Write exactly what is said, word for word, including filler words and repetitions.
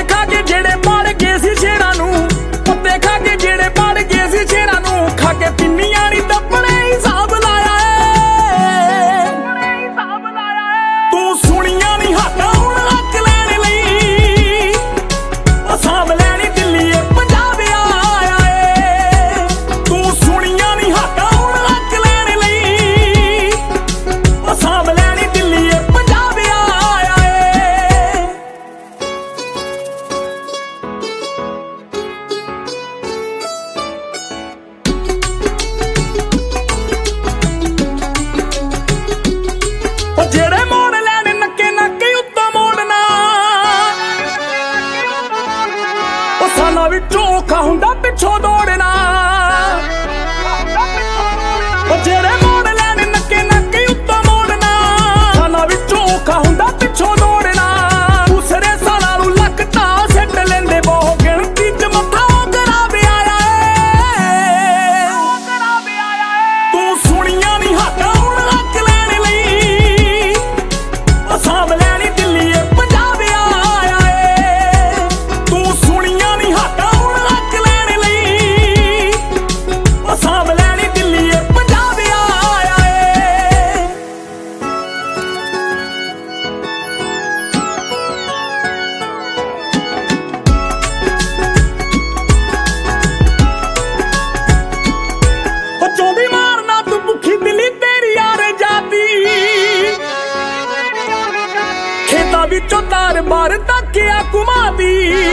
ਪੱਤੇ ਖਾ ਕੇ ਜਿਹੜੇ ਪੜ ਗਏ ਸੀ ਸ਼ੇਰਾਂ ਨੂੰ, ਪੱਤੇ ਖਾ ਕੇ ਜਿਹੜੇ ਪੜ ਗਏ ਸੀ ਸ਼ੇਰਾਂ ਨੂੰ, ਖਾ ਕੇ ਪਿੰਨੀਆਂ ਨੀ ਦੱਬਣੇ ਹਿਸਾਬ ਲਾਇਆ ਏ, ਤੂੰ ਸੁਣੀਆਂ ਨੀ ਹੱਕਾਂ ਹੁਣ ਹੱਕ ਲੈਣ ਲਈ, ਉਹ ਸਾਂਭ ਲੈਣੀ ਦਿੱਲੀ ਏ ਪੰਜਾਬ ਆਇਆ ਏ, ਤੂੰ ਸੁਣੀਆਂ ਨੀ ਹੱਕਾਂ ਹੁਣ ਹੱਕ ਲੈਣ ਲਈ, ਉਹ ਸਾਂਭ ਲੈਣੀ ਦਿੱਲੀ ਏ ਪੰਜਾਬ ਆਇਆ ਏ। ਉਹ ਜਿਹੜੇ ਮੋੜ ਲੈਣ ਨੱਕੇ ਨੱਕੇ ਉੱਤੋਂ ਮੋੜਨਾ, ਉਹ ਸਾਲਾਂ ਵਿੱਚੋਂ ਔਖਾ ਹੁੰਦਾ ਪਿੱਛੋਂ ਦੌੜਨਾ, ਉਹ ਜਿਹੜੇ ਮੋੜ ਲੈਣ ਨੱਕੇ ਨੱਕੇ ਉੱਤੋਂ ਮੋੜਨਾ, ਸਾਲਾਂ ਵਿੱਚੋਂ ਔਖਾ ਹੁੰਦਾ ਪਿੱਛੋਂ ਦੌੜਨਾ, ਦੂਸਰੇ ਸਾਲਾਂ ਨੂੰ ਲੱਕ ਤਾਂ ਸਿੱਟ ਲੈਂਦੇ ਬਹੁ ਗਿਣਤੀ ਚ ਮੱਥਾ ਖਰਾਬ ਆਇਆ ਏ, ਤੂੰ ਸੁਣੀਆਂ ਨੀ ਹੱਕਾਂ ਹੁਣ ਹੱਕ ਲੈਣ ਲਈ, ਉਹ ਸਾਂਭ ਲੈਣੀ ਦਿੱਲੀ ਏ ਪੰਜਾਬ ਆਇਆ ਏ, ਤੂੰ ਸੁਣੀਆਂ ਨੀ ਹੱਕਾਂ ਹੁਣ ਹੱਕ ਲੈਣ ਲਈ, ਉਹ ਸਾਂਭ ਲੈਣੀ ਦਿੱਲੀ ਏ ਪੰਜਾਬ ਆਇਆ ਏ। ਉਹ ਚੋਂਦੀ ਮਾਰਨਾ ਤੂੰ ਭੁੱਖੀ ਦਿੱਲੀ ਤੇਰੀ ਯਾਰ ਜਾਤੀ, ਖੇਤਾਂ ਵਿੱਚੋਂ ਤਾਰ ਬਾਰ ਤੱਕਿਆ ਘੁਮਾਦੀ,